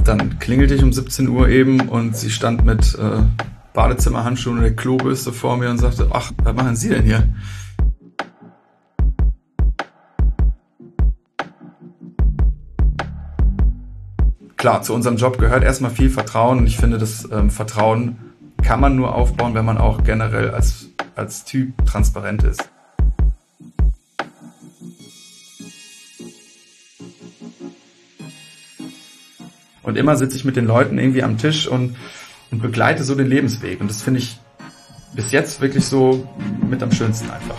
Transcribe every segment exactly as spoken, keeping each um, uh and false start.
Dann klingelte ich um siebzehn Uhr eben und sie stand mit äh, Badezimmerhandschuhen und der Klobürste vor mir und sagte, ach, was machen Sie denn hier? Klar, zu unserem Job gehört erstmal viel Vertrauen und ich finde, das ähm, Vertrauen kann man nur aufbauen, wenn man auch generell als, als Typ transparent ist. Und immer sitze ich mit den Leuten irgendwie am Tisch und, und begleite so den Lebensweg. Und das finde ich bis jetzt wirklich so mit am schönsten einfach.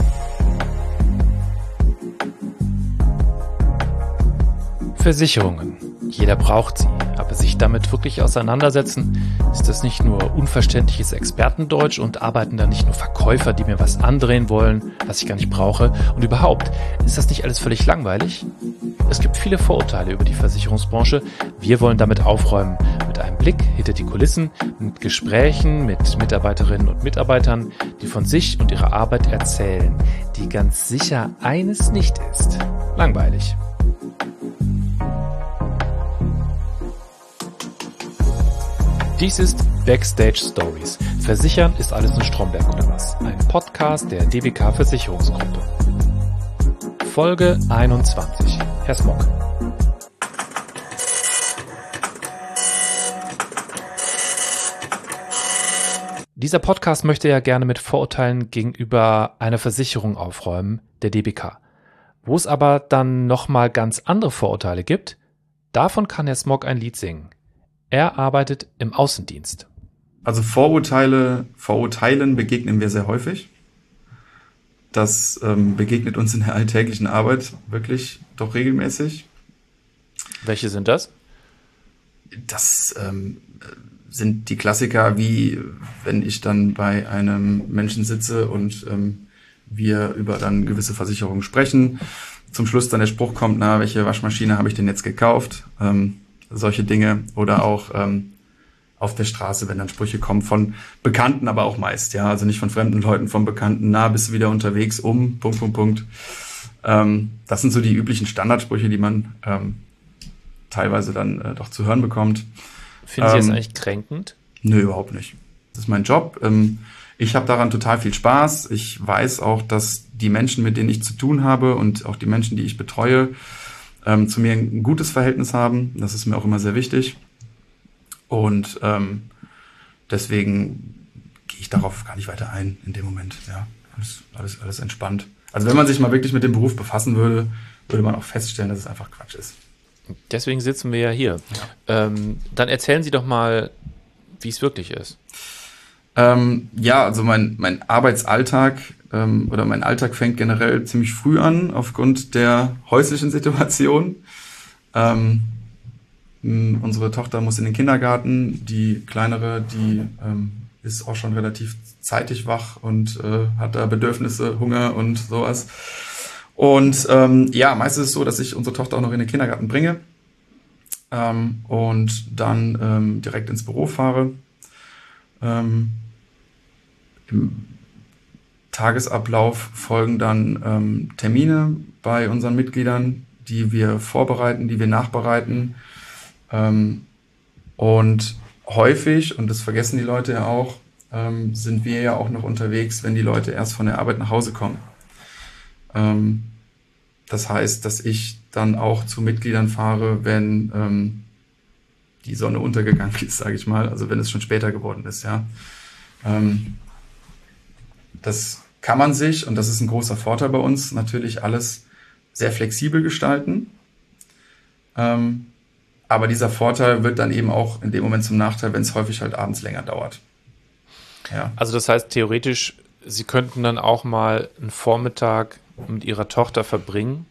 Versicherungen. Jeder braucht sie, aber sich damit wirklich auseinandersetzen, ist das nicht nur unverständliches Expertendeutsch und arbeiten da nicht nur Verkäufer, die mir was andrehen wollen, was ich gar nicht brauche? Und überhaupt, ist das nicht alles völlig langweilig? Es gibt viele Vorurteile über die Versicherungsbranche. Wir wollen damit aufräumen, mit einem Blick hinter die Kulissen, mit Gesprächen mit Mitarbeiterinnen und Mitarbeitern, die von sich und ihrer Arbeit erzählen, die ganz sicher eines nicht ist: langweilig. Dies ist Backstage Stories. Versichern ist alles in Stromberg oder was? Ein Podcast der D B K Versicherungsgruppe. Folge einundzwanzig. Herr Smok. Dieser Podcast möchte ja gerne mit Vorurteilen gegenüber einer Versicherung aufräumen, der D B K. Wo es aber dann nochmal ganz andere Vorurteile gibt, davon kann Herr Smok ein Lied singen. Er arbeitet im Außendienst. Also Vorurteile, Vorurteilen begegnen wir sehr häufig. Das ähm, begegnet uns in der alltäglichen Arbeit wirklich doch regelmäßig. Welche sind das? Das ähm, sind die Klassiker, wie wenn ich dann bei einem Menschen sitze und ähm, wir über dann gewisse Versicherungen sprechen. Zum Schluss dann der Spruch kommt, na, welche Waschmaschine habe ich denn jetzt gekauft? Ähm, solche Dinge. Oder auch ähm, auf der Straße, wenn dann Sprüche kommen von Bekannten, aber auch meist, ja, also nicht von fremden Leuten, von Bekannten, na, bist du wieder unterwegs, um, Punkt, Punkt, Punkt. Ähm, das sind so die üblichen Standardsprüche, die man ähm, teilweise dann äh, doch zu hören bekommt. Finden Sie ähm, das eigentlich kränkend? Nö, überhaupt nicht. Das ist mein Job. Ähm, ich habe daran total viel Spaß. Ich weiß auch, dass die Menschen, mit denen ich zu tun habe und auch die Menschen, die ich betreue, ähm, zu mir ein gutes Verhältnis haben. Das ist mir auch immer sehr wichtig. Und ähm, deswegen gehe ich darauf gar nicht weiter ein in dem Moment. Ja, alles, alles, alles entspannt. Also wenn man sich mal wirklich mit dem Beruf befassen würde, würde man auch feststellen, dass es einfach Quatsch ist. Deswegen sitzen wir ja hier. Ja. Ähm, dann erzählen Sie doch mal, wie es wirklich ist. Ähm, ja, also mein, mein Arbeitsalltag ähm, oder mein Alltag fängt generell ziemlich früh an, aufgrund der häuslichen Situation. Ähm, mh, unsere Tochter muss in den Kindergarten, die kleinere, die ähm, ist auch schon relativ zeitig wach und äh, hat da Bedürfnisse, Hunger und sowas. Und ähm, ja, meistens ist es so, dass ich unsere Tochter auch noch in den Kindergarten bringe ähm, und dann ähm, direkt ins Büro fahre. Ähm, Im Tagesablauf folgen dann ähm, Termine bei unseren Mitgliedern, die wir vorbereiten, die wir nachbereiten. Ähm, und häufig, und das vergessen die Leute ja auch, ähm, sind wir ja auch noch unterwegs, wenn die Leute erst von der Arbeit nach Hause kommen. Ähm, das heißt, dass ich dann auch zu Mitgliedern fahre, wenn ähm, die Sonne untergegangen ist, sage ich mal, also wenn es schon später geworden ist, ja. Ähm, das kann man sich, und das ist ein großer Vorteil bei uns, natürlich alles sehr flexibel gestalten. Ähm, aber dieser Vorteil wird dann eben auch in dem Moment zum Nachteil, wenn es häufig halt abends länger dauert. Ja. Also das heißt, theoretisch, Sie könnten dann auch mal einen Vormittag mit Ihrer Tochter verbringen?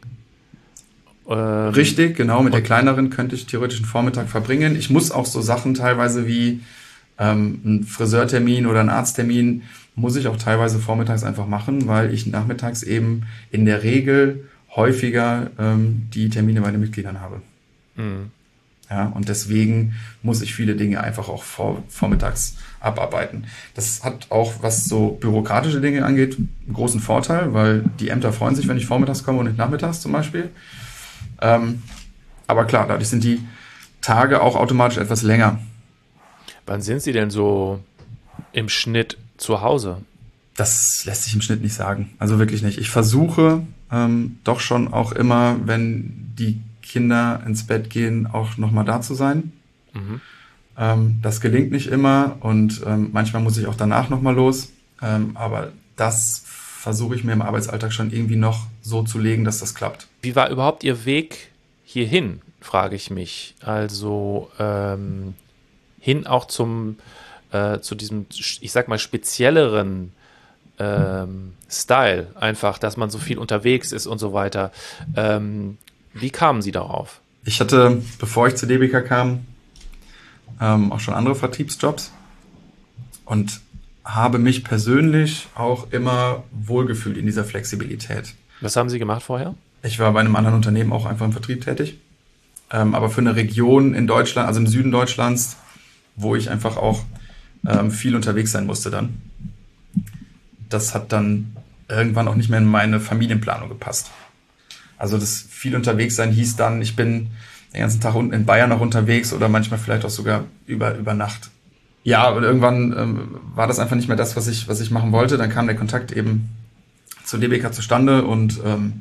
Ähm, Richtig, genau. Mit der Kleineren könnte ich theoretisch einen Vormittag verbringen. Ich muss auch so Sachen teilweise wie ähm, einen Friseurtermin oder einen Arzttermin muss ich auch teilweise vormittags einfach machen, weil ich nachmittags eben in der Regel häufiger ähm, die Termine bei den Mitgliedern habe. Mhm. Ja, und deswegen muss ich viele Dinge einfach auch vor, vormittags abarbeiten. Das hat auch, was so bürokratische Dinge angeht, einen großen Vorteil, weil die Ämter freuen sich, wenn ich vormittags komme und nicht nachmittags zum Beispiel. Ähm, aber klar, dadurch sind die Tage auch automatisch etwas länger. Wann sind Sie denn so im Schnitt zu Hause? Das lässt sich im Schnitt nicht sagen. Also wirklich nicht. Ich versuche ähm, doch schon auch immer, wenn die Kinder ins Bett gehen, auch nochmal da zu sein. Mhm. Ähm, das gelingt nicht immer und ähm, manchmal muss ich auch danach nochmal los. Ähm, aber das versuche ich mir im Arbeitsalltag schon irgendwie noch so zu legen, dass das klappt. Wie war überhaupt Ihr Weg hierhin, frage ich mich. Also ähm, hin auch zum äh, zu diesem, ich sag mal, spezielleren ähm, Style, einfach, dass man so viel unterwegs ist und so weiter. Ähm, wie kamen Sie darauf? Ich hatte, bevor ich zu D B K kam, ähm, auch schon andere Vertriebsjobs und habe mich persönlich auch immer wohlgefühlt in dieser Flexibilität. Was haben Sie gemacht vorher? Ich war bei einem anderen Unternehmen auch einfach im Vertrieb tätig, ähm, aber für eine Region in Deutschland, also im Süden Deutschlands, wo ich einfach auch ähm, viel unterwegs sein musste dann. Das hat dann irgendwann auch nicht mehr in meine Familienplanung gepasst. Also das viel unterwegs sein hieß dann, ich bin den ganzen Tag unten in Bayern noch unterwegs oder manchmal vielleicht auch sogar über, über Nacht. Ja, und irgendwann ähm, war das einfach nicht mehr das, was ich, was ich machen wollte. Dann kam der Kontakt eben zur D B K zustande und ähm,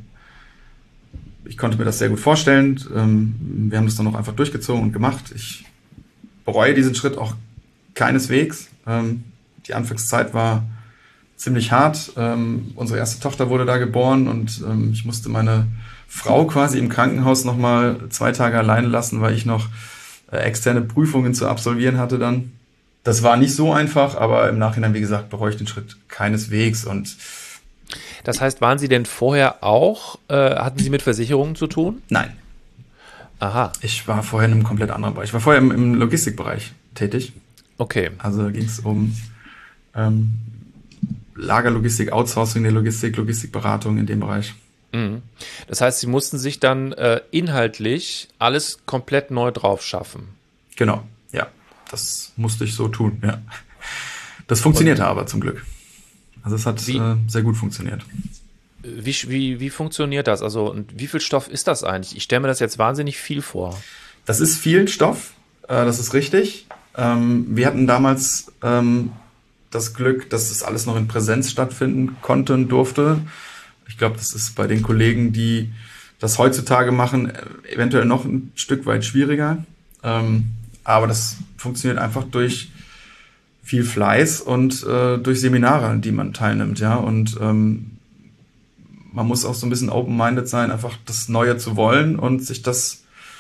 ich konnte mir das sehr gut vorstellen. Ähm, wir haben das dann auch einfach durchgezogen und gemacht. Ich bereue diesen Schritt auch keineswegs. Ähm, die Anfangszeit war ziemlich hart. Ähm, unsere erste Tochter wurde da geboren und ähm, ich musste meine Frau quasi im Krankenhaus nochmal zwei Tage alleine lassen, weil ich noch äh, externe Prüfungen zu absolvieren hatte dann. Das war nicht so einfach, aber im Nachhinein, wie gesagt, bereue ich den Schritt keineswegs. Und das heißt, waren Sie denn vorher auch, äh, hatten Sie mit Versicherungen zu tun? Nein. Aha. Ich war vorher in einem komplett anderen Bereich. Ich war vorher im, im Logistikbereich tätig. Okay. Also ging es um ähm, Lagerlogistik, Outsourcing der Logistik, Logistikberatung in dem Bereich. Mhm. Das heißt, Sie mussten sich dann äh, inhaltlich alles komplett neu drauf schaffen. Genau, ja. Das musste ich so tun, ja. Das funktionierte Und, aber zum Glück. Also es hat äh, sehr gut funktioniert. Wie, wie, wie funktioniert das? Also und wie viel Stoff ist das eigentlich? Ich stelle mir das jetzt wahnsinnig viel vor. Das ist viel Stoff, äh, das ist richtig. Ähm, wir hatten damals ähm, das Glück, dass das alles noch in Präsenz stattfinden konnte und durfte. Ich glaube, das ist bei den Kollegen, die das heutzutage machen, eventuell noch ein Stück weit schwieriger. Ähm, aber das funktioniert einfach durch viel Fleiß und äh, durch Seminare, an die man teilnimmt, ja. Und ähm, man muss auch so ein bisschen open-minded sein, einfach das Neue zu wollen und sich das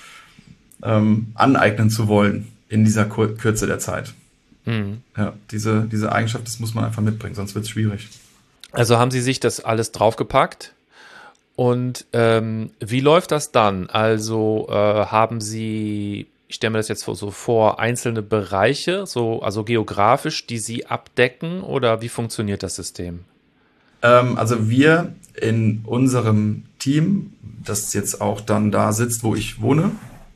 ähm, aneignen zu wollen in dieser Kur- Kürze der Zeit. Mhm. Ja, diese, diese Eigenschaft, das muss man einfach mitbringen, sonst wird es schwierig. Also haben Sie sich das alles draufgepackt und ähm, wie läuft das dann? Also äh, haben Sie, ich stelle mir das jetzt so vor, einzelne Bereiche, so also geografisch, die Sie abdecken oder wie funktioniert das System? Ähm, also wir in unserem Team, das jetzt auch dann da sitzt, wo ich wohne,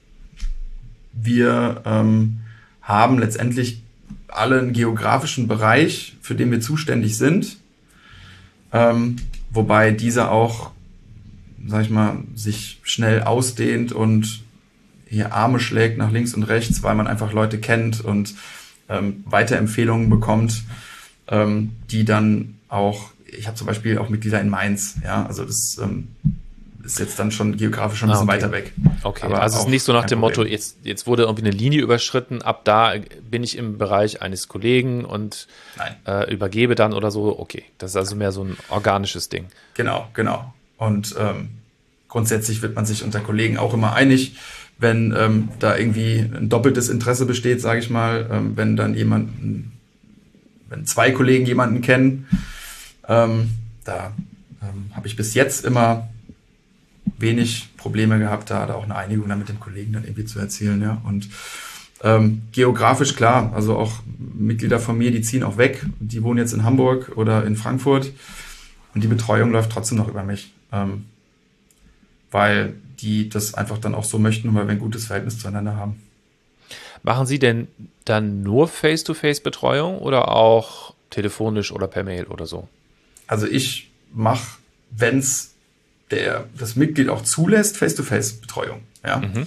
wir ähm, haben letztendlich alle einen geografischen Bereich, für den wir zuständig sind. Ähm, wobei dieser auch, sag ich mal, sich schnell ausdehnt und hier Arme schlägt nach links und rechts, weil man einfach Leute kennt und ähm, Weiterempfehlungen bekommt, ähm, die dann auch, ich habe zum Beispiel auch Mitglieder in Mainz, ja, also das ähm, ist jetzt dann schon geografisch schon ein bisschen ah, okay. weiter weg. Okay, aber also es ist nicht so nach dem Problem. Motto, jetzt, jetzt wurde irgendwie eine Linie überschritten, ab da bin ich im Bereich eines Kollegen und äh, übergebe dann oder so. Okay, das ist also mehr so ein organisches Ding. Genau, genau. Und ähm, grundsätzlich wird man sich unter Kollegen auch immer einig, wenn ähm, da irgendwie ein doppeltes Interesse besteht, sage ich mal, ähm, wenn dann jemanden, wenn zwei Kollegen jemanden kennen, ähm, da ähm, habe ich bis jetzt immer wenig Probleme gehabt, da, da auch eine Einigung dann mit dem Kollegen dann irgendwie zu erzielen, ja. Und ähm, geografisch klar, also auch Mitglieder von mir, die ziehen auch weg, die wohnen jetzt in Hamburg oder in Frankfurt und die Betreuung läuft trotzdem noch über mich, ähm, weil die das einfach dann auch so möchten und weil wir ein gutes Verhältnis zueinander haben. Machen Sie denn dann nur Face-to-Face-Betreuung oder auch telefonisch oder per Mail oder so? Also ich mache, wenn es der das Mitglied auch zulässt, Face-to-Face-Betreuung. Ja? Mhm.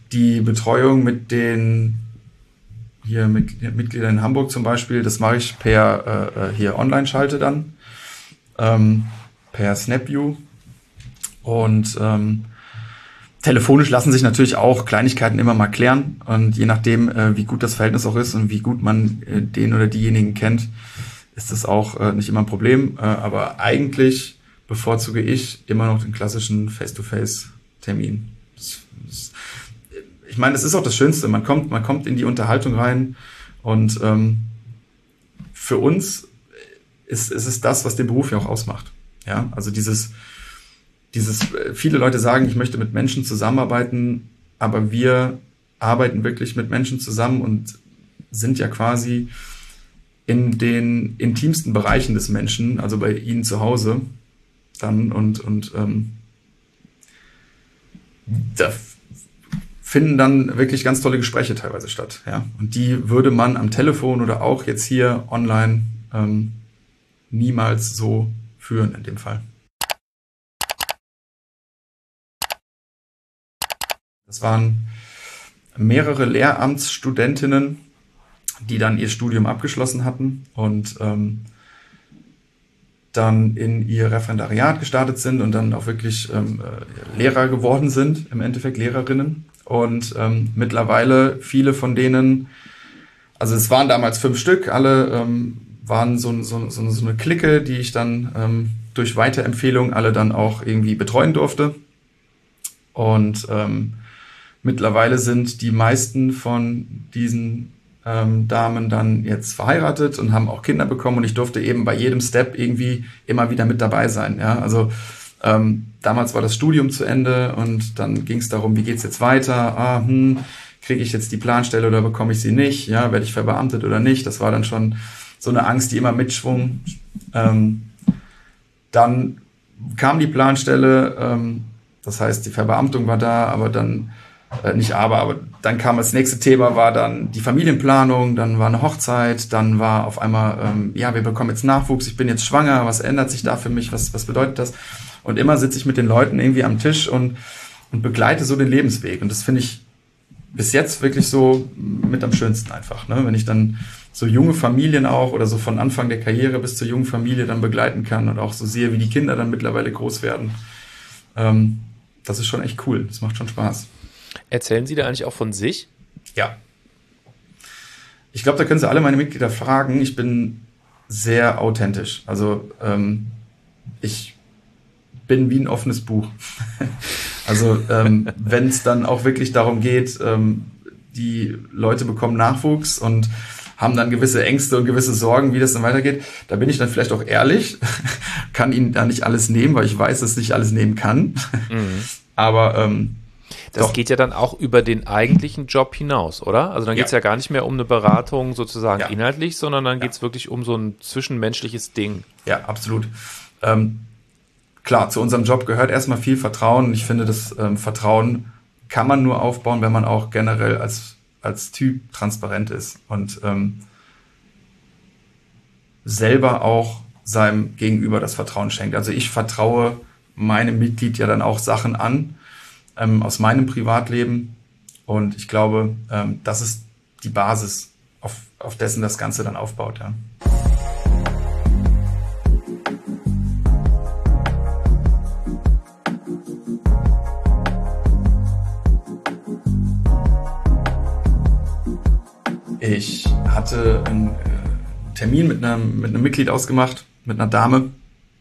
die Betreuung mit den hier mit, Mitgliedern in Hamburg zum Beispiel, das mache ich per äh, hier Online-Schalte dann, ähm, per SnapView. Und ähm, telefonisch lassen sich natürlich auch Kleinigkeiten immer mal klären. Und je nachdem, äh, wie gut das Verhältnis auch ist und wie gut man äh, den oder diejenigen kennt, ist das auch äh, nicht immer ein Problem. Äh, aber eigentlich bevorzuge ich immer noch den klassischen Face-to-Face-Termin. Das, das, ich meine, das ist auch das Schönste. Man kommt, man kommt in die Unterhaltung rein und ähm, für uns ist, ist es das, was den Beruf ja auch ausmacht. Ja, also dieses, dieses, viele Leute sagen, ich möchte mit Menschen zusammenarbeiten, aber wir arbeiten wirklich mit Menschen zusammen und sind ja quasi in den intimsten Bereichen des Menschen, also bei ihnen zu Hause dann und, und ähm, da finden dann wirklich ganz tolle Gespräche teilweise statt. Ja? Und die würde man am Telefon oder auch jetzt hier online ähm, niemals so führen in dem Fall. Das waren mehrere Lehramtsstudentinnen, die dann ihr Studium abgeschlossen hatten und ähm, dann in ihr Referendariat gestartet sind und dann auch wirklich ähm, Lehrer geworden sind, im Endeffekt Lehrerinnen. Und ähm, mittlerweile viele von denen, also es waren damals fünf Stück, alle ähm, waren so, so, so, so eine Clique, die ich dann ähm, durch Weiterempfehlung alle dann auch irgendwie betreuen durfte. Und ähm, mittlerweile sind die meisten von diesen ähm, Damen dann jetzt verheiratet und haben auch Kinder bekommen und ich durfte eben bei jedem Step irgendwie immer wieder mit dabei sein. Ja, also ähm, damals war das Studium zu Ende und dann ging es darum, wie geht's jetzt weiter? Ah, hm, kriege ich jetzt die Planstelle oder bekomme ich sie nicht? Ja, werde ich verbeamtet oder nicht? Das war dann schon so eine Angst, die immer mitschwung. Ähm, dann kam die Planstelle, ähm, das heißt, die Verbeamtung war da, aber dann Äh, nicht aber, aber dann kam das nächste Thema, war dann die Familienplanung, dann war eine Hochzeit, dann war auf einmal, ähm, ja, wir bekommen jetzt Nachwuchs, ich bin jetzt schwanger, was ändert sich da für mich, was, was bedeutet das? Und immer sitze ich mit den Leuten irgendwie am Tisch und, und begleite so den Lebensweg. Und das finde ich bis jetzt wirklich so mit am schönsten einfach, ne? Wenn ich dann so junge Familien auch oder so von Anfang der Karriere bis zur jungen Familie dann begleiten kann und auch so sehe, wie die Kinder dann mittlerweile groß werden. Ähm, das ist schon echt cool, das macht schon Spaß. Erzählen Sie da eigentlich auch von sich? Ja. Ich glaube, da können Sie alle meine Mitglieder fragen. Ich bin sehr authentisch. Also ähm, ich bin wie ein offenes Buch. Also ähm, wenn es dann auch wirklich darum geht, ähm, die Leute bekommen Nachwuchs und haben dann gewisse Ängste und gewisse Sorgen, wie das dann weitergeht, da bin ich dann vielleicht auch ehrlich, kann ihnen da nicht alles nehmen, weil ich weiß, dass ich nicht alles nehmen kann. Mhm. Aber ähm, Das Doch. geht ja dann auch über den eigentlichen Job hinaus, oder? Also dann geht es ja. ja gar nicht mehr um eine Beratung sozusagen ja. inhaltlich, sondern dann ja. geht es wirklich um so ein zwischenmenschliches Ding. Ja, absolut. Ähm, klar, zu unserem Job gehört erstmal viel Vertrauen. Ich finde, das ähm, Vertrauen kann man nur aufbauen, wenn man auch generell als, als Typ transparent ist und ähm, selber auch seinem Gegenüber das Vertrauen schenkt. Also ich vertraue meinem Mitglied ja dann auch Sachen an, aus meinem Privatleben und ich glaube, ähm, das ist die Basis, auf, auf dessen das Ganze dann aufbaut. Ja. Ich hatte einen äh, Termin mit einem, mit einem Mitglied ausgemacht, mit einer Dame,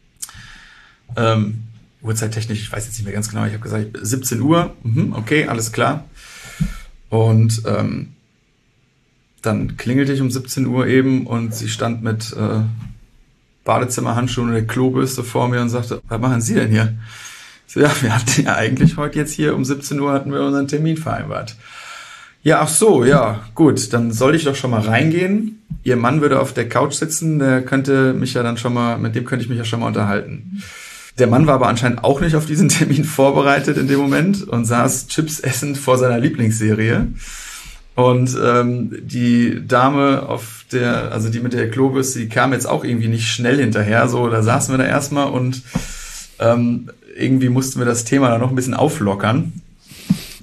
ähm, Uhrzeittechnisch, ich weiß jetzt nicht mehr ganz genau, ich habe gesagt, siebzehn Uhr, mhm, okay, alles klar. Und ähm, dann klingelte ich um siebzehn Uhr eben und sie stand mit äh, Badezimmerhandschuhen und der Klobürste vor mir und sagte, was machen Sie denn hier? Ich so, ja, wir hatten ja eigentlich heute jetzt hier um siebzehn Uhr hatten wir unseren Termin vereinbart. Ja, ach so, ja, gut, dann soll ich doch schon mal reingehen. Ihr Mann würde auf der Couch sitzen, der könnte mich ja dann schon mal, mit dem könnte ich mich ja schon mal unterhalten. Der Mann war aber anscheinend auch nicht auf diesen Termin vorbereitet in dem Moment und saß Chips essend vor seiner Lieblingsserie. Und ähm, die Dame auf der, also die mit der Klobürste, die kam jetzt auch irgendwie nicht schnell hinterher. So, da saßen wir da erstmal und ähm, irgendwie mussten wir das Thema da noch ein bisschen auflockern.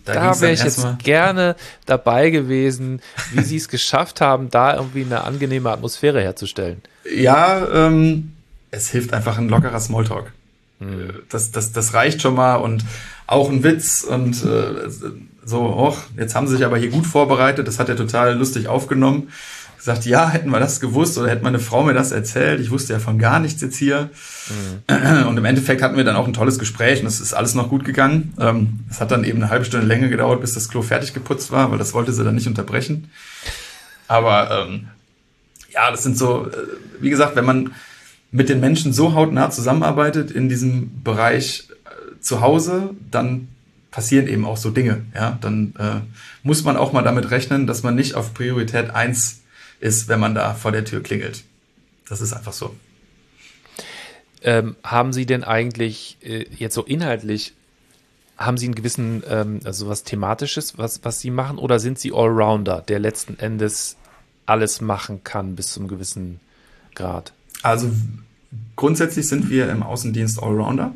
Da, da wäre ich jetzt mal gerne dabei gewesen, wie sie es geschafft haben, da irgendwie eine angenehme Atmosphäre herzustellen. Ja, ähm, es hilft einfach ein lockerer Smalltalk. Hm. Das, das, das reicht schon mal und auch ein Witz und äh, so, och, jetzt haben sie sich aber hier gut vorbereitet, das hat er total lustig aufgenommen. Gesagt, ja, hätten wir das gewusst oder hätte meine Frau mir das erzählt, ich wusste ja von gar nichts jetzt hier. Mhm. Und im Endeffekt hatten wir dann auch ein tolles Gespräch und es ist alles noch gut gegangen. Es hat dann eben eine halbe Stunde länger gedauert, bis das Klo fertig geputzt war, weil das wollte sie dann nicht unterbrechen. Aber ähm, ja, das sind so, wie gesagt, wenn man mit den Menschen so hautnah zusammenarbeitet in diesem Bereich äh, zu Hause, dann passieren eben auch so Dinge. Ja, dann äh, muss man auch mal damit rechnen, dass man nicht auf Priorität eins ist, wenn man da vor der Tür klingelt. Das ist einfach so. Ähm, haben Sie denn eigentlich äh, jetzt so inhaltlich, haben Sie einen gewissen, ähm, also was Thematisches, was, was Sie machen, oder sind Sie Allrounder, der letzten Endes alles machen kann bis zum gewissen Grad? Also grundsätzlich sind wir im Außendienst Allrounder.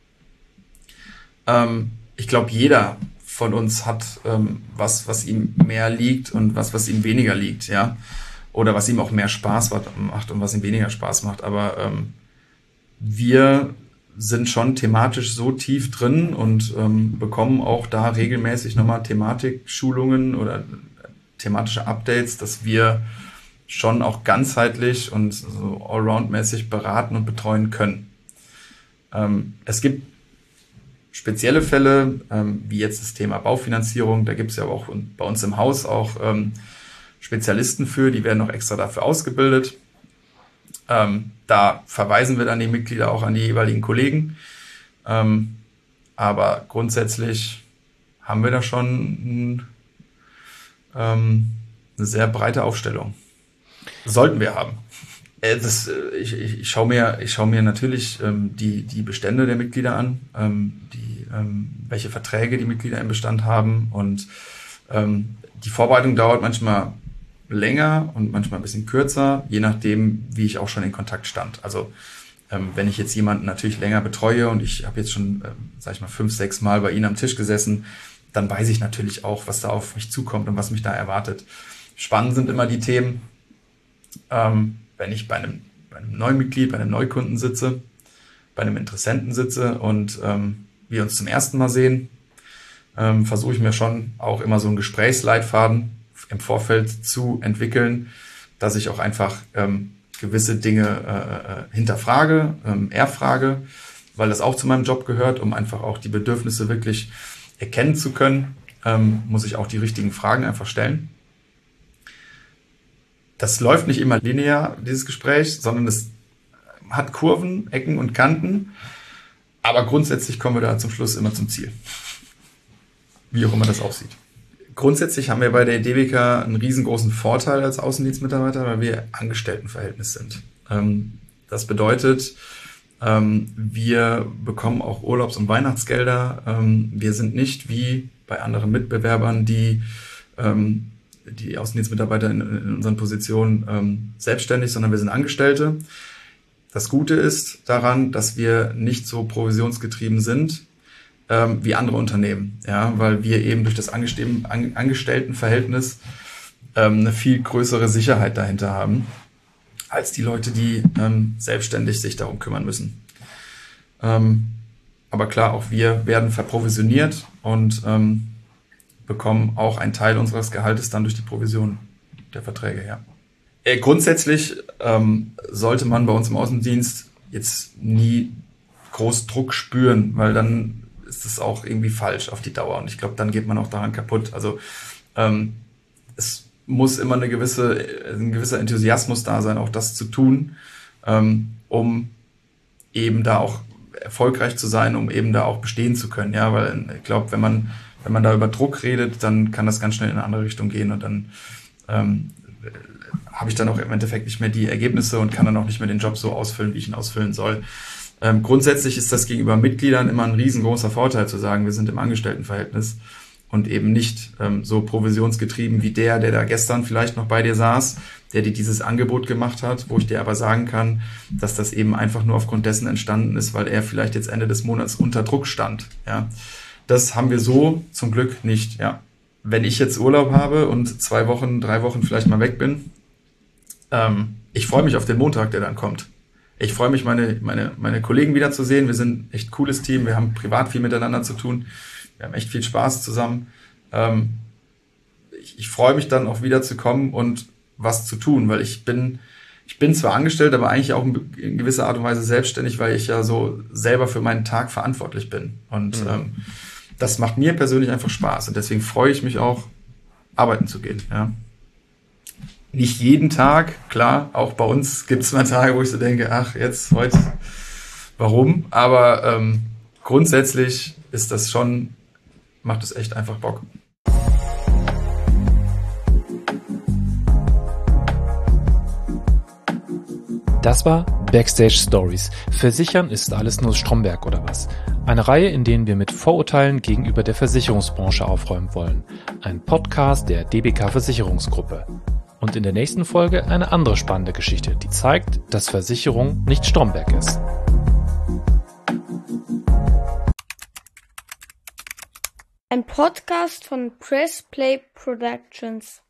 Ähm, ich glaube, jeder von uns hat ähm, was, was ihm mehr liegt und was, was ihm weniger liegt, ja. Oder was ihm auch mehr Spaß macht und was ihm weniger Spaß macht. Aber ähm, wir sind schon thematisch so tief drin und ähm, bekommen auch da regelmäßig nochmal Thematik-Schulungen oder thematische Updates, dass wir schon auch ganzheitlich und so allround-mäßig beraten und betreuen können. Ähm, es gibt spezielle Fälle, ähm, wie jetzt das Thema Baufinanzierung. Da gibt es ja auch bei uns im Haus auch ähm, Spezialisten für, die werden auch extra dafür ausgebildet. Ähm, da verweisen wir dann die Mitglieder auch an die jeweiligen Kollegen. Ähm, aber grundsätzlich haben wir da schon ein, ähm, eine sehr breite Aufstellung. Sollten wir haben. Äh, das, ich, ich, ich schaue mir, ich schaue mir natürlich ähm, die, die Bestände der Mitglieder an, ähm, die, ähm, welche Verträge die Mitglieder im Bestand haben. Und ähm, die Vorbereitung dauert manchmal länger und manchmal ein bisschen kürzer, je nachdem, wie ich auch schon in Kontakt stand. Also ähm, wenn ich jetzt jemanden natürlich länger betreue und ich habe jetzt schon, ähm, sag ich mal, fünf, sechs Mal bei Ihnen am Tisch gesessen, dann weiß ich natürlich auch, was da auf mich zukommt und was mich da erwartet. Spannend sind immer die Themen, ähm, wenn ich bei einem, bei einem neuen Mitglied, bei einem Neukunden sitze, bei einem Interessenten sitze und ähm, wir uns zum ersten Mal sehen, ähm, versuche ich mir schon auch immer so einen Gesprächsleitfaden im Vorfeld zu entwickeln, dass ich auch einfach ähm, gewisse Dinge äh, hinterfrage, ähm, erfrage, weil das auch zu meinem Job gehört, um einfach auch die Bedürfnisse wirklich erkennen zu können, ähm, muss ich auch die richtigen Fragen einfach stellen. Das läuft nicht immer linear, dieses Gespräch, sondern es hat Kurven, Ecken und Kanten, aber grundsätzlich kommen wir da zum Schluss immer zum Ziel. Wie auch immer das aussieht. Grundsätzlich haben wir bei der D B K einen riesengroßen Vorteil als Außendienstmitarbeiter, weil wir Angestelltenverhältnis sind. Das bedeutet, wir bekommen auch Urlaubs- und Weihnachtsgelder. Wir sind nicht wie bei anderen Mitbewerbern, die die Außendienstmitarbeiter in, in unseren Positionen selbstständig, sondern wir sind Angestellte. Das Gute ist daran, dass wir nicht so provisionsgetrieben sind ähm, wie andere Unternehmen, ja, weil wir eben durch das Angestell- An- Angestelltenverhältnis ähm, eine viel größere Sicherheit dahinter haben, als die Leute, die ähm, selbstständig sich darum kümmern müssen. Ähm, aber klar, auch wir werden verprovisioniert und ähm, bekommen auch einen Teil unseres Gehaltes dann durch die Provision der Verträge her. Äh, grundsätzlich ähm, sollte man bei uns im Außendienst jetzt nie groß Druck spüren, weil dann ist es auch irgendwie falsch auf die Dauer und ich glaube, dann geht man auch daran kaputt. Also ähm, es muss immer eine gewisse, ein gewisser Enthusiasmus da sein, auch das zu tun, ähm, um eben da auch erfolgreich zu sein, um eben da auch bestehen zu können. Ja, weil ich glaube, wenn man wenn man da über Druck redet, dann kann das ganz schnell in eine andere Richtung gehen und dann ähm, habe ich dann auch im Endeffekt nicht mehr die Ergebnisse und kann dann auch nicht mehr den Job so ausfüllen, wie ich ihn ausfüllen soll. Ähm, grundsätzlich ist das gegenüber Mitgliedern immer ein riesengroßer Vorteil zu sagen, wir sind im Angestelltenverhältnis und eben nicht ähm, so provisionsgetrieben wie der, der da gestern vielleicht noch bei dir saß, der dir dieses Angebot gemacht hat, wo ich dir aber sagen kann, dass das eben einfach nur aufgrund dessen entstanden ist, weil er vielleicht jetzt Ende des Monats unter Druck stand. Ja, Das haben wir so zum Glück nicht, ja. Wenn ich jetzt Urlaub habe und zwei Wochen, drei Wochen vielleicht mal weg bin, ähm, ich freue mich auf den Montag, der dann kommt. Ich freue mich, meine, meine, meine Kollegen wiederzusehen. Wir sind ein echt cooles Team. Wir haben privat viel miteinander zu tun. Wir haben echt viel Spaß zusammen. Ähm, ich, ich freue mich dann auch wieder zu kommen und was zu tun, weil ich bin, ich bin zwar angestellt, aber eigentlich auch in gewisser Art und Weise selbstständig, weil ich ja so selber für meinen Tag verantwortlich bin. Und mhm. ähm, das macht mir persönlich einfach Spaß. Und deswegen freue ich mich auch, arbeiten zu gehen. Ja. Nicht jeden Tag, klar, auch bei uns gibt es mal Tage, wo ich so denke, ach, jetzt, heute, warum? Aber ähm, grundsätzlich ist das schon, macht es echt einfach Bock. Das war Backstage Stories. Versichern ist alles nur Stromberg oder was? Eine Reihe, in denen wir mit Vorurteilen gegenüber der Versicherungsbranche aufräumen wollen. Ein Podcast der D B K Versicherungsgruppe. Und in der nächsten Folge eine andere spannende Geschichte, die zeigt, dass Versicherung nicht Stromberg ist. Ein Podcast von Press Play Productions.